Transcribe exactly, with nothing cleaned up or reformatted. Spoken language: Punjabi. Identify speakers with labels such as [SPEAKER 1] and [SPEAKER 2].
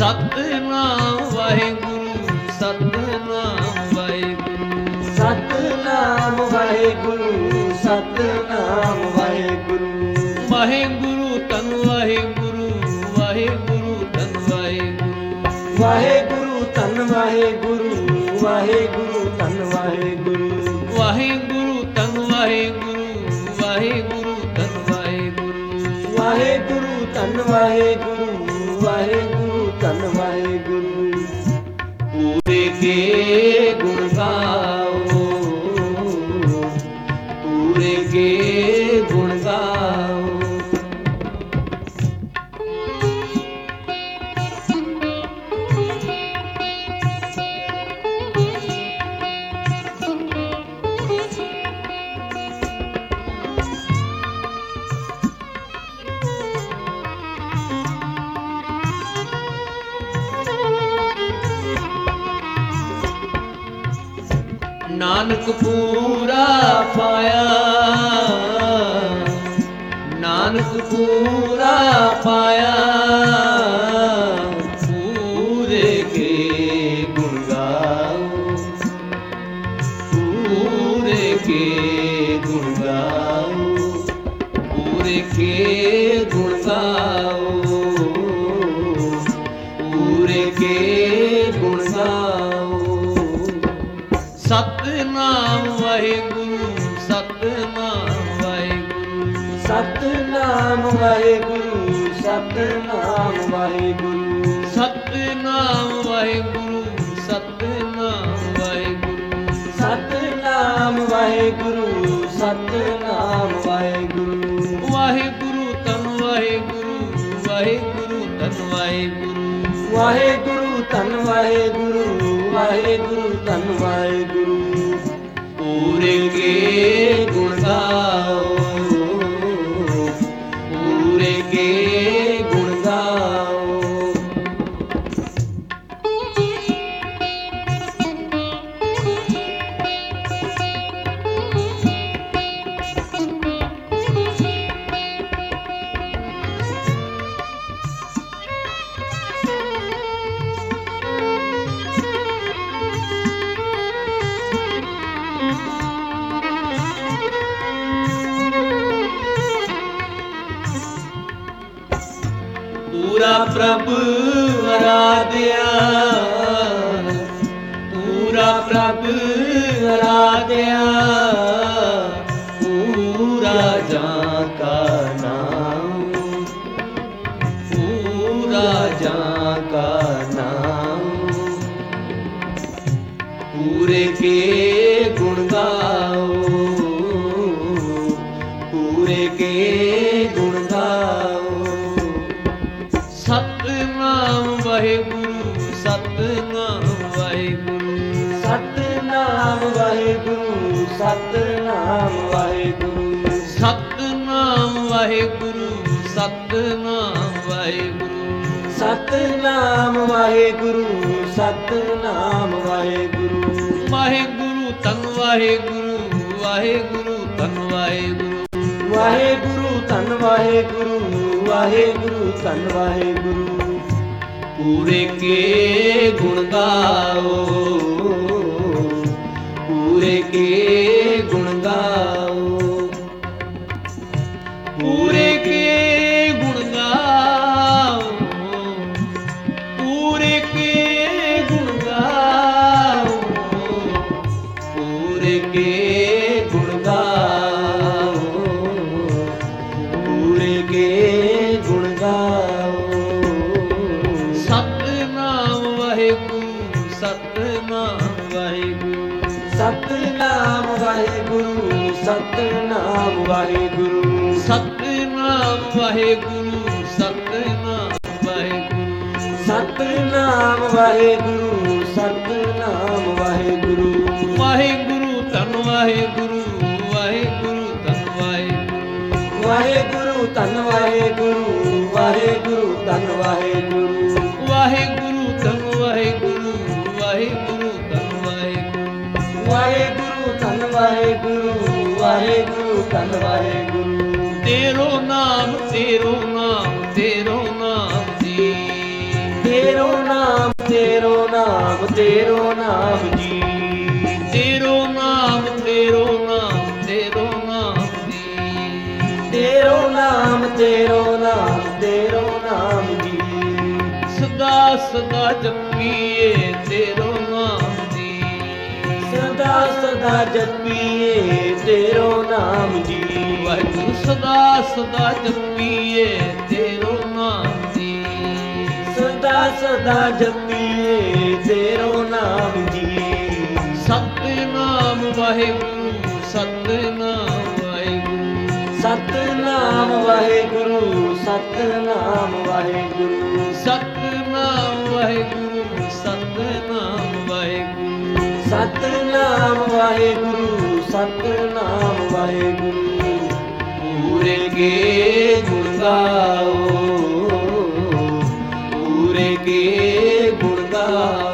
[SPEAKER 1] ਸਤਿਨਾਮ ਵਾਹਿਗੁਰੂ ਸਤਿਨਾਮ ਵਾਹਿਗੁਰੂ
[SPEAKER 2] ਸਤਿਨਾਮ ਵਾਹਿਗੁਰੂ ਸਤਿਨਾਮ ਵਾਹਿਗੁਰੂ
[SPEAKER 1] ਵਾਹਿਗੁਰੂ ਤਨ ਵਾਹਿਗੁਰੂ ਵਾਹਿਗੁਰੂ ਤਨ ਵਾਹਿਗੁਰੂ
[SPEAKER 2] ਵਾਹਿਗੁਰੂ ਤਨ ਵਾਹਿਗੁਰੂ ਵਾਹਿਗੁਰੂ ਤਨ ਵਾਹਿਗੁਰੂ
[SPEAKER 1] ਵਾਹਿਗੁਰੂ ਤਨ ਵਾਹਿਗੁਰੂ ਵਾਹਿਗੁਰੂ ਤਨ ਵਾਹਿਗੁਰੂ
[SPEAKER 2] ਵਾਹਿਗੁਰੂ ਤਨ ਵਾਹਿਗੁਰੂ ਵਾਹਿਗੁਰੂ ਤਨ ਵਾਹਿਗੁਰੂ ਪੂਰੇ ਕੇ ਗੁਣ ਗਾਓ ਪੂਰੇ ਕੇ ਗੁਣ ਗਾਓ
[SPEAKER 1] ਨਾਨਕ ਪੂਰਾ ਪਾਇਆ ਨਾਨਕ ਪੂਰਾ ਪਾਇਆ ਪੂਰੇ ਕੇ ਗੁਣ ਗਾਓ ਪੂਰੇ ਕੇ ਗੁਣ ਗਾਓ ਪੂਰੇ ਕੇ ਗੁਣ ਗਾਓ ਪੂਰੇ ਕੇ ਗੁਣ ਗਾਓ ਸਤਿਨਾਮ ਵਾਹਿਗੁਰੂ ਸਤਿਨਾਮ ਵਾਹਿਗੁਰੂ
[SPEAKER 2] ਸਤਿਨਾਮ ਵਾਹਿਗੁਰੂ ਸਤਿਨਾਮ ਵਾਹਿਗੁਰੂ
[SPEAKER 1] ਸਤਿਨਾਮ ਵਾਹਿਗੁਰੂ ਸਤਿਨਾਮ ਵਾਹਿਗੁਰੂ
[SPEAKER 2] ਸਤਿਨਾਮ ਵਾਹਿਗੁਰੂ ਸਤਿਨਾਮ ਵਾਹਿਗੁਰੂ
[SPEAKER 1] ਵਾਹਿਗੁਰੂ ਤਨ ਵਾਹਿਗੁਰੂ ਵਾਹਿਗੁਰੂ ਤਨ ਵਾਹਿਗੁਰੂ
[SPEAKER 2] ਵਾਹਿਗੁਰੂ ਤਨ ਵਾਹਿਗੁਰੂ ਵਾਹਿਗੁਰੂ ਤਨ ਵਾਹਿਗੁਰੂ ਪੂਰੇ ਕੇ ਗੁਣ ਗਾਓ ਪੂਰੇ ਕੇ ਗੁਣ ਗਾਓ ਪੂਰਾ ਪ੍ਰਭ ਅਰਾਧਿਆ ਪੂਰਾ ਪ੍ਰਭ ਅਰਾਧਿਆ ਪੂਰਾ ਜਾਂ ਕਾ ਨਾਮ ਪੂਰਾ ਜਾਂ ਕਾ ਨਾਮ ਪੂਰੇ ਕੇ ਗੁਣ ਗਾਓ ਪੂਰੇ ਕੇ ਗੁਣ ਗਾਓ ਸਤਿਨਾਮ ਵਾਹਿਗੁਰੂ ਸਤਿਨਾਮ ਵਾਹਿਗੁਰੂ ਸਤਿਨਾਮ ਵਾਹਿਗੁਰੂ ਸਤਿਨਾਮ ਵਾਹਿਗੁਰੂ
[SPEAKER 1] ਸਤਿਨਾਮ ਵਾਹਿਗੁਰੂ ਸਤਿਨਾਮ ਵਾਹਿਗੁਰੂ
[SPEAKER 2] ਸਤਿਨਾਮ ਵਾਹਿਗੁਰੂ ਸਤਿਨਾਮ ਵਾਹਿਗੁਰੂ
[SPEAKER 1] ਵਾਹਿਗੁਰੂ ਤਨ ਵਾਹਿਗੁਰੂ ਵਾਹਿਗੁਰੂ ਤਨ ਵਾਹਿਗੁਰੂ
[SPEAKER 2] ਵਾਹਿਗੁਰੂ ਤਨ ਵਾਹਿਗੁਰੂ ਵਾਹਿਗੁਰੂ ਤਨ ਵਾਹਿਗੁਰੂ ਪੂਰੇ ਕੇ ਗੁਣ ਗਾਓ ਪੂਰੇ ਕੇ ਗੁਣ ਗਾਓ ਪੂਰੇ ਕੇ ਗੁਣ ਗਾਓ ਪੂਰੇ ਕੇ ਗੁਣ ਗਾਓ ਪੂਰੇ ਕੇ ਗੁਣ ਗਾਓ ਪੂਰੇ ਕੇ ਗੁਣ ਗਾਓ
[SPEAKER 1] ਸਤਿਨਾਮ ਵਾਹਿਗੁਰੂ ਸਤਿਨਾਮ ਵਾਹਿਗੁਰੂ
[SPEAKER 2] ਸਤਿਨਾਮ ਵਾਹਿਗੁਰੂ ਸਤਿਨਾਮ ਵਾਹਿਗੁਰੂ
[SPEAKER 1] ਸਤਿਨਾਮ ਵਾਹਿਗੁਰੂ ਸਤਿਨਾਮ ਵਾਹਿਗੁਰੂ
[SPEAKER 2] ਸਤਿਨਾਮ ਵਾਹਿਗੁਰੂ ਸਤਿਨਾਮ ਵਾਹਿਗੁਰੂ
[SPEAKER 1] ਵਾਹਿਗੁਰੂ ਤਨ ਵਾਹਿਗੁਰੂ ਵਾਹਿਗੁਰੂ ਤਨ ਵਾਹਿਗੁਰੂ
[SPEAKER 2] ਵਾਹਿਗੁਰੂ ਤਨ ਵਾਹਿਗੁਰੂ ਵਾਹਿਗੁਰੂ ਤਨ ਵਾਹਿਗੁਰੂ
[SPEAKER 1] ਵਾਹਿਗੁਰੂ ਤਨ ਵਾਹਿਗੁਰੂ ਵਾਹਿਗੁਰੂ ਤਨ ਵਾਹਿਗੁਰੂ
[SPEAKER 2] ਵਾਹਿਗੁਰੂ ਤਨ ਵਾਹਿਗੁਰੂ ਵਾਹਿਗੁਰੂ ਤਨ ਵਾਹਿਗੁਰੂ
[SPEAKER 1] ਤੇਰੋ ਨਾਮ ਤੇਰੋ ਨਾਮ ਤੇਰੋ ਨਾਮ ਜੀ
[SPEAKER 2] ਤੇਰੋ ਤੇਰੋ ਨਾਮ ਜੀ।
[SPEAKER 1] ਤੇਰੋ ਨਾਮ ਤੇਰੋ ਨਾਮ ਤੇਰੋ ਨਾਮ ਜੀ।
[SPEAKER 2] ਤੇਰੋ ਨਾਮ ਤੇਰੋ ਨਾਮ ਤੇਰੋ ਨਾਮ ਜੀ।
[SPEAKER 1] ਸਦਾ ਸਦਾ ਜਪੀਏ ਤੇਰੋ ਨਾਮ ਜੀ।
[SPEAKER 2] ਸਦਾ ਸਦਾ ਜਪੀਏ ਤੇਰੋ ਨਾਮ ਜੀ।
[SPEAKER 1] ਵਾਹਿਗੁਰੂ ਸਦਾ ਸਦਾ ਜਪੀਏ ਤੇਰੋ ਨਾਮ ਜੀ।
[SPEAKER 2] ਸਦਾ ਸਦਾ ਜਪੀਏ ਤੇਰੋ ਨਾਮ ਜੀ।
[SPEAKER 1] ਸਤਿਨਾਮ ਵਾਹਿਗੁਰੂ ਸਤਿਨਾਮ ਵਾਹਿਗੁਰੂ।
[SPEAKER 2] ਸਤਨਾਮ ਵਾਹਿਗੁਰੂ ਸਤਨਾਮ ਵਾਹਿਗੁਰੂ।
[SPEAKER 1] ਸਤਿਨਾਮ ਵਾਹਿਗੁਰੂ ਸਤਿਨਾਮ ਵਾਹਿਗੁਰੂ।
[SPEAKER 2] ਸਤਨਾਮ ਵਾਹਿਗੁਰੂ ਸਤਨਾਮ ਵਾਹਿਗੁਰੂ। ਪੂਰੇ ਕੇ ਗੁਣ ਗਾਓ, ਪੂਰੇ ਕੇ ਗੁਣ ਗਾਓ।